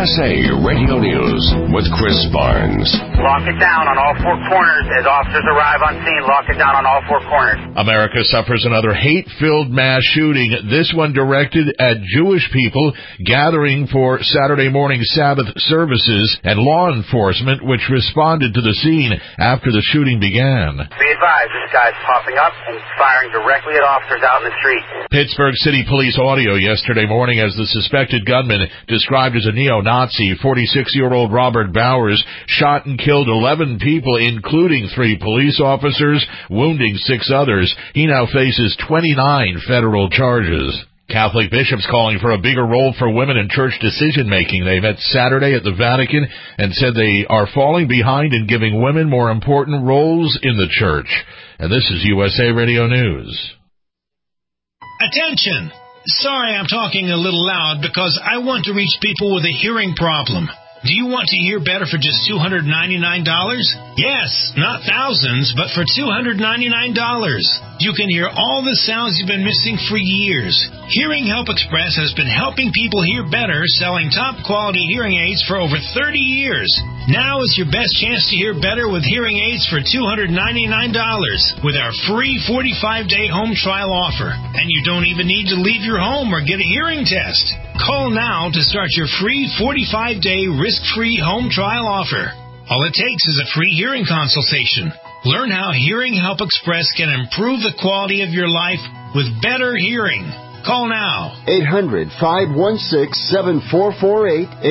USA Radio News with Chris Barnes. Lock it down on all four corners. As officers arrive on scene, lock it down on all four corners. America suffers another hate-filled mass shooting, this one directed at Jewish people gathering for Saturday morning Sabbath services and law enforcement, which responded to the scene after the shooting began. Be advised, this guy's popping up and firing directly at officers out in the street. Pittsburgh City Police audio yesterday morning as the suspected gunman, described as a neo-Nazi, 46-year-old Robert Bowers, shot and killed 11 people, including 3 police officers, wounding 6 others. He now faces 29 federal charges. Catholic bishops calling for a bigger role for women in church decision-making. They met Saturday at the Vatican and said they are falling behind in giving women more important roles in the church. And this is USA Radio News. Attention! Sorry I'm talking a little loud because I want to reach people with a hearing problem. Do you want to hear better for just $299? Yes, not thousands, but for $299. You can hear all the sounds you've been missing for years. Hearing Help Express has been helping people hear better, selling top-quality hearing aids for over 30 years. Now is your best chance to hear better with hearing aids for $299 with our free 45-day home trial offer. And you don't even need to leave your home or get a hearing test. Call now to start your free 45-day risk-free home trial offer. All it takes is a free hearing consultation. Learn how Hearing Help Express can improve the quality of your life with better hearing. Call now. 800-516-7448.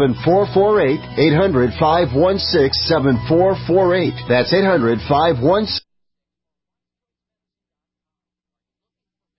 800-516-7448. 800-516-7448. That's 800-516-7448.